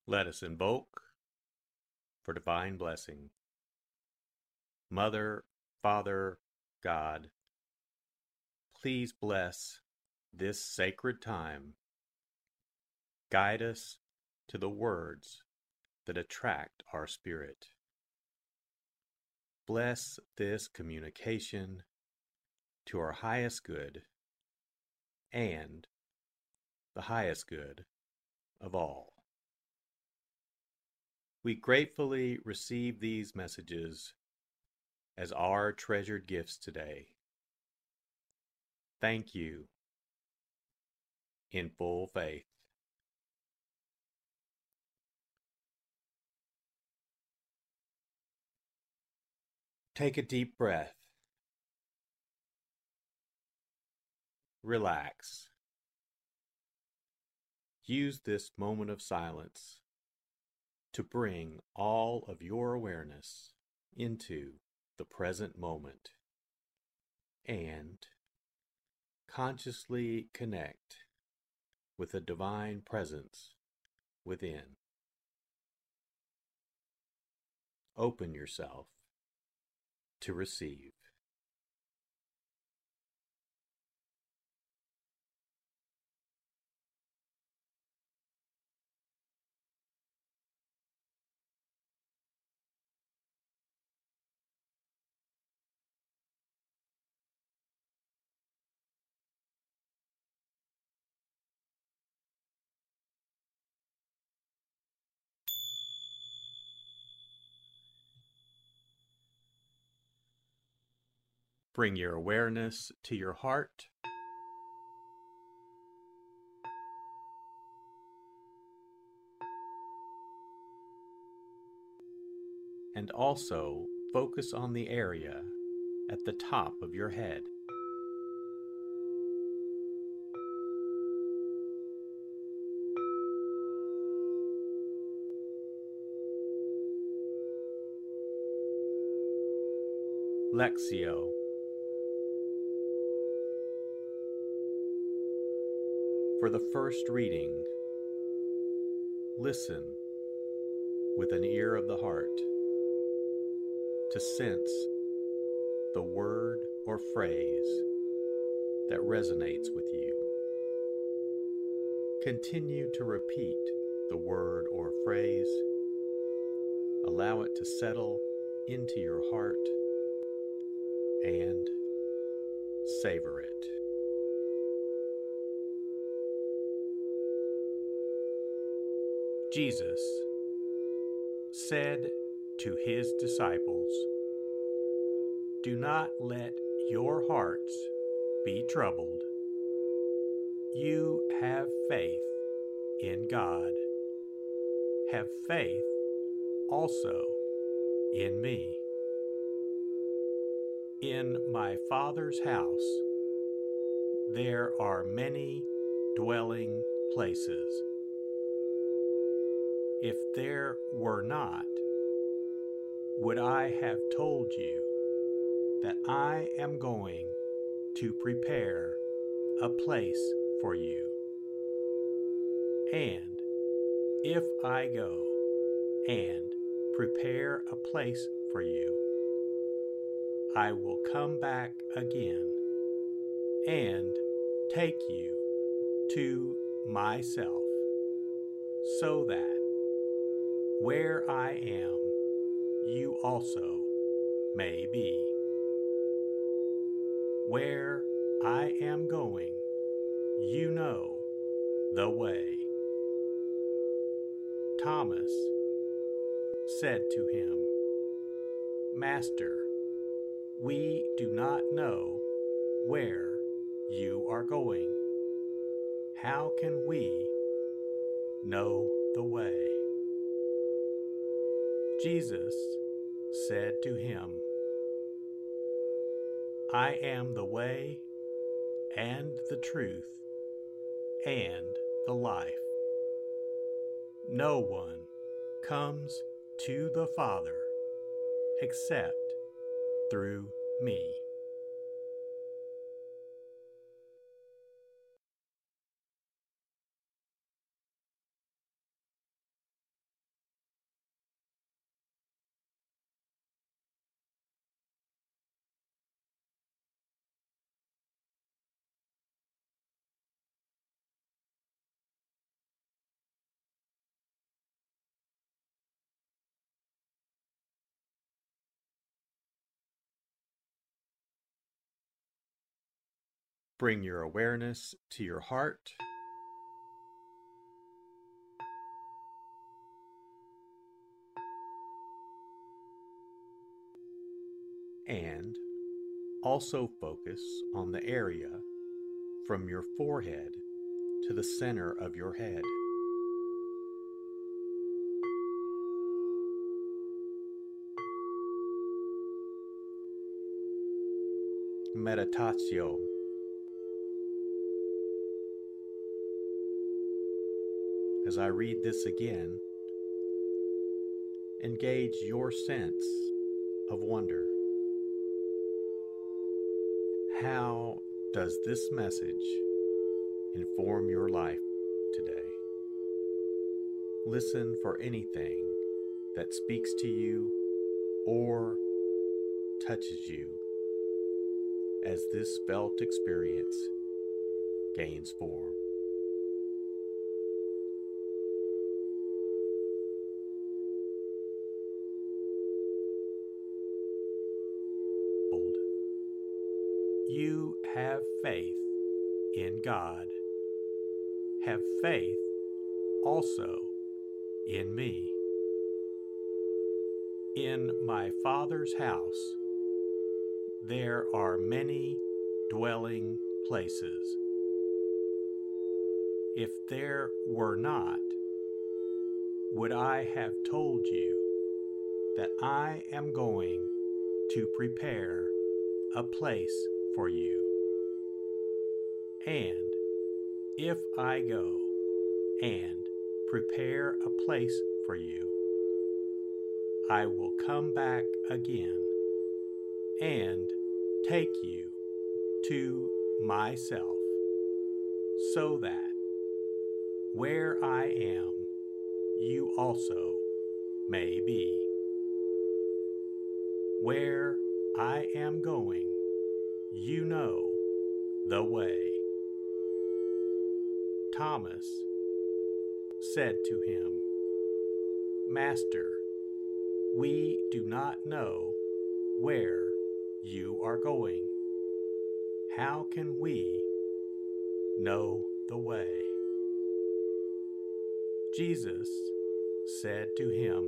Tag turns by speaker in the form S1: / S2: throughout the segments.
S1: Let us invoke for divine blessing. Mother, Father, God, please bless this sacred time. Guide us to the words that attract our spirit. Bless this communication to our highest good and the highest good of all. We gratefully receive these messages as our treasured gifts today. Thank you in full faith. Take a deep breath. Relax. Use this moment of silence to bring all of your awareness into the present moment and consciously connect with the divine presence within. Open yourself to receive. Bring your awareness to your heart. And also focus on the area at the top of your head. Lectio. For the first reading, listen with an ear of the heart to sense the word or phrase that resonates with you. Continue to repeat the word or phrase. Allow it to settle into your heart and savor it. Jesus said to his disciples, "Do not let your hearts be troubled. You have faith in God. Have faith also in me. In my Father's house there are many dwelling places. If there were not, would I have told you that I am going to prepare a place for you? And if I go and prepare a place for you, I will come back again and take you to myself, so that where I am, you also may be. Where I am going, you know the way." Thomas said to him, "Master, we do not know where you are going. How can we know the way?" Jesus said to him, "I am the way and the truth and the life. No one comes to the Father except through me." Bring your awareness to your heart. And also focus on the area from your forehead to the center of your head. Meditatio. As I read this again, engage your sense of wonder. How does this message inform your life today? Listen for anything that speaks to you or touches you as this felt experience gains form. You have faith in God. Have faith also in me. In my Father's house, there are many dwelling places. If there were not, would I have told you that I am going to prepare a place for you? And if I go and prepare a place for you, I will come back again and take you to myself, so that where I am, you also may be. Where I am going, you know the way. Thomas said to him, Master, we do not know where you are going. How can we know the way? Jesus said to him,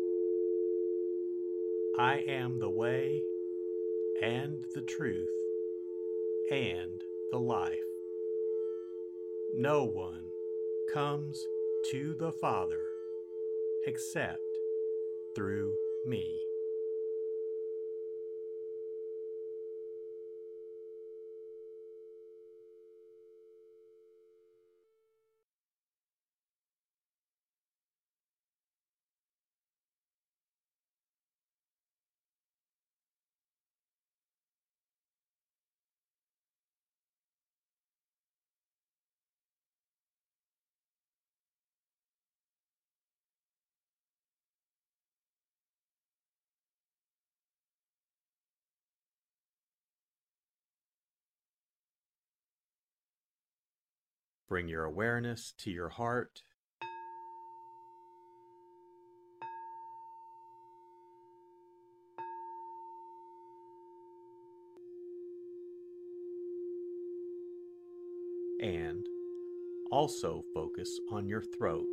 S1: I am the way and the truth and the life. No one comes to the Father except through me. Bring your awareness to your heart. And also focus on your throat.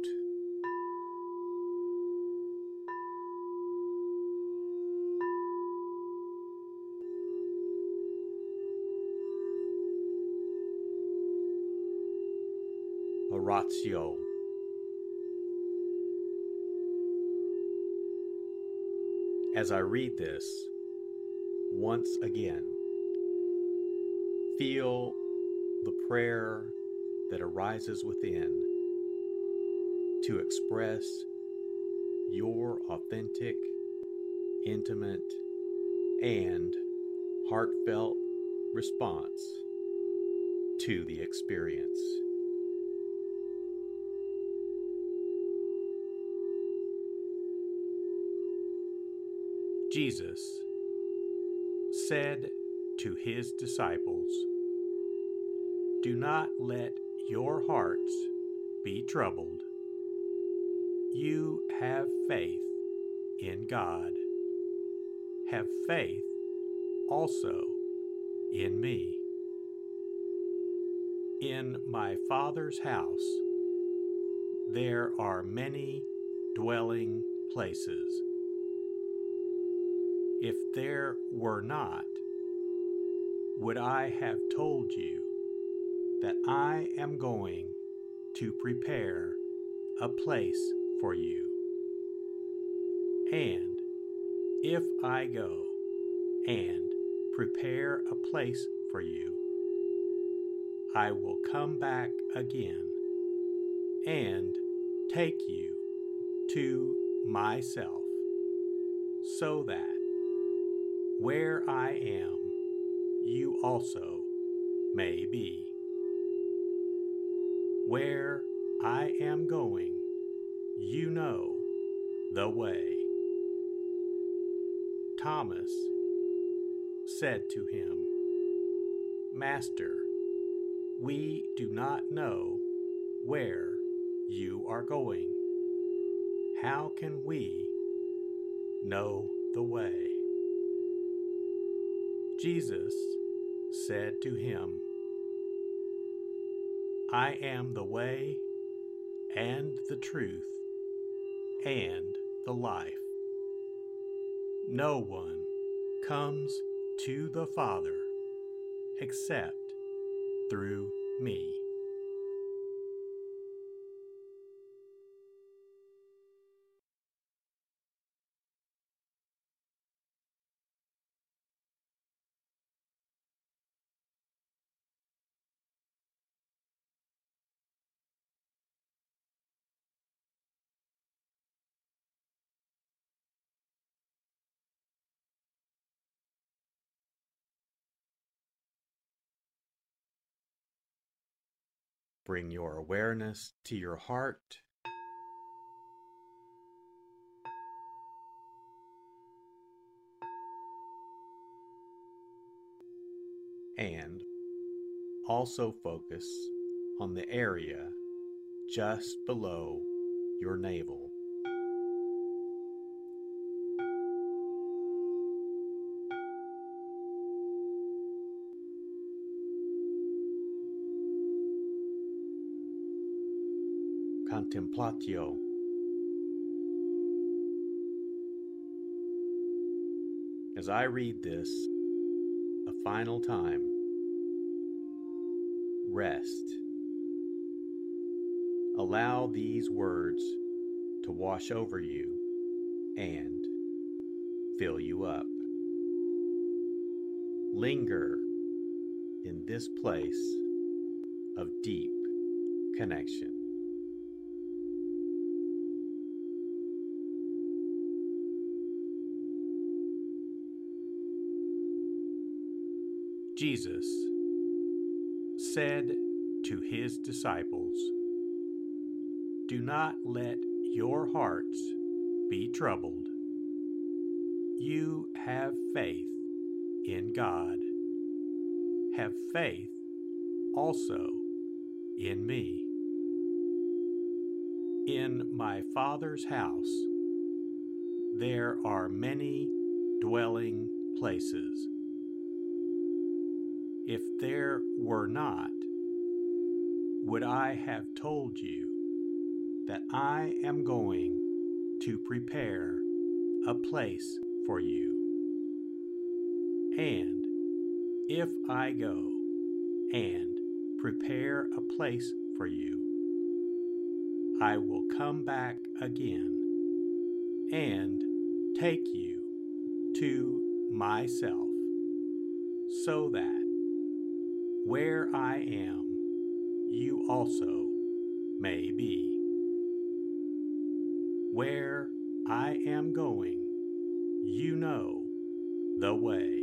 S1: Oratio. As I read this, once again, feel the prayer that arises within to express your authentic, intimate, and heartfelt response to the experience. Jesus said to his disciples, Do not let your hearts be troubled. You have faith in God. Have faith also in me. In my Father's house there are many dwelling places. If there were not, would I have told you that I am going to prepare a place for you? And if I go and prepare a place for you, I will come back again and take you to myself, so that where I am, you also may be. Where I am going, you know the way. Thomas said to him, Master, we do not know where you are going. How can we know the way? Jesus said to him, I am the way and the truth and the life. No one comes to the Father except through me. Bring your awareness to your heart and also focus on the area just below your navel. Contemplatio. As I read this a final time, rest. Allow these words to wash over you and fill you up. Linger in this place of deep connection. Jesus said to his disciples, Do not let your hearts be troubled. You have faith in God. Have faith also in me. In my Father's house there are many dwelling places. If there were not, would I have told you that I am going to prepare a place for you? And if I go and prepare a place for you, I will come back again and take you to myself, so that where I am, you also may be. Where I am going, you know the way.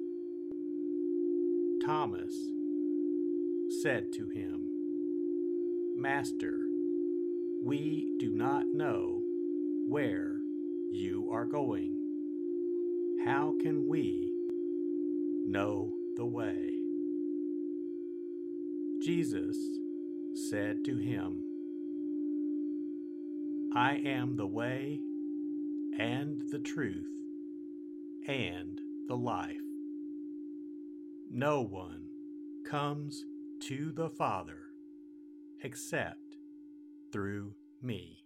S1: Thomas said to him, Master, we do not know where you are going. How can we know the way? Jesus said to him, I am the way and the truth and the life. No one comes to the Father except through me.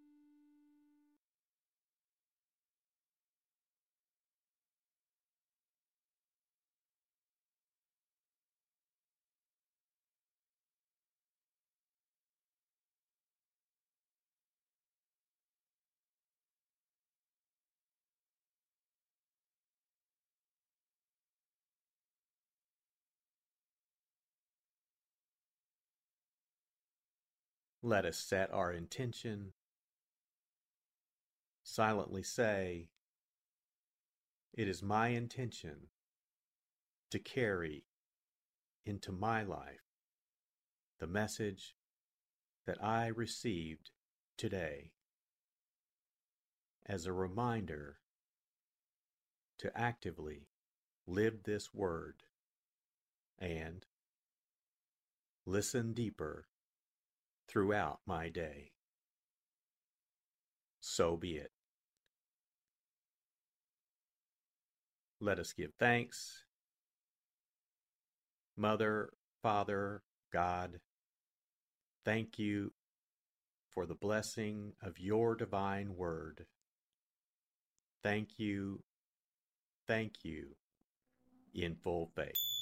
S1: Let us set our intention. Silently say, it is my intention to carry into my life the message that I received today as a reminder to actively live this word and listen deeper throughout my day. So be it. Let us give thanks. Mother, Father, God, thank you for the blessing of your divine word. Thank you in full faith.